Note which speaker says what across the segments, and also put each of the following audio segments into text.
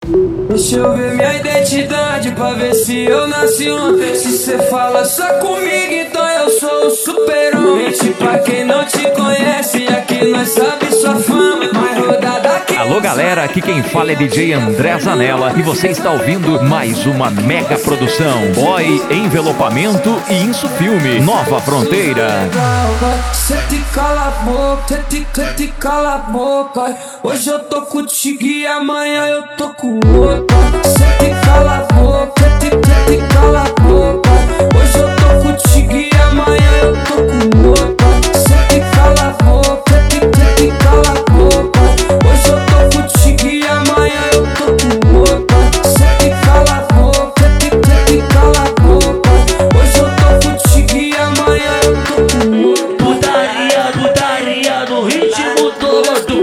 Speaker 1: Deixa eu ver minha identidade pra ver se eu nasci ontem. Se cê fala só comigo, então eu sou o super-homem. Mente pra quem não te conhece, aqui nós sabe sua fama. Mais rodada aqui.
Speaker 2: Alô galera, aqui quem fala é DJ André Zanella e você está ouvindo mais uma mega produção Boy, Envelopamento e Isso Filme, Nova Fronteira.
Speaker 1: Cê te cala a boca, cê te cala a boca. Hoje eu tô contigo e amanhã eu tô com outra. Cê te cala a boca, cê te cala a boca. Hoje eu tô contigo e amanhã eu tô com outra. Cê te cala a boca, cê te cala a boca. Hoje eu tô contigo e amanhã eu tô com outra. Cê te cala a boca, cê te cala a boca. Hoje eu tô contigo e amanhã eu tô com outra.
Speaker 3: Putaria, putaria no ritmo todo.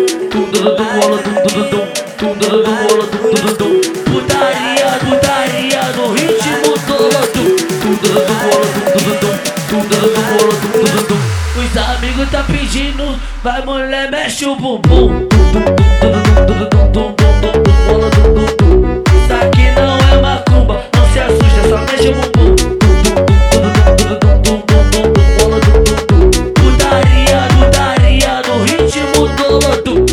Speaker 3: Putaria, putaria no ritmo todo. Os amigos tá pedindo, vai mulher, mexe o bumbum. Isso aqui não é macumba, não se assusta, só mexe o bumbum. Putaria, putaria no ritmo todo.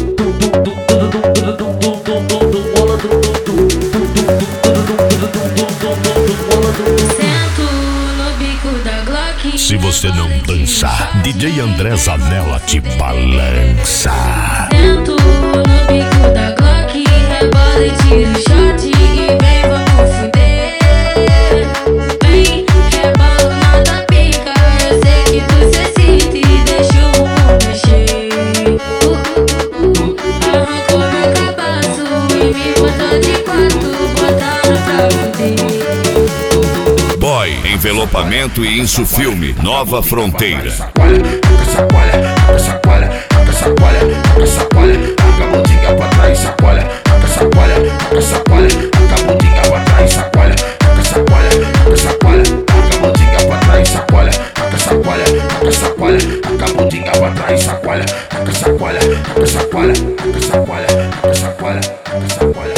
Speaker 4: Sento no bico da Glock.
Speaker 5: Se você não dançar, DJ André Zanella te balança.
Speaker 4: Sento no bico da Glock, rebola e tira o shot e vem, vamos fuder. Vem, rebola, manda pica, eu sei que você sente e deixa o mundo mexer. Arrancou meu cabaço e me botou de quatro, botaram pra fuder.
Speaker 5: Boy, Envelopamento e Isso Filme, Nova Fronteira.
Speaker 6: Sacoalha, sacoalha, sacoalha, sacoalha, taca a bundinha pra trás, sacoalha, sacoalha, sacoalha, taca a bundinha pra trás, sacoalha, sacoalha, sacoalha, taca a bundinha pra trás, sacoalha, sacoalha, sacoalha, taca a bundinha pra trás, sacoalha, sacoalha, sacoalha, sacoalha, sacoalha, sacoalha.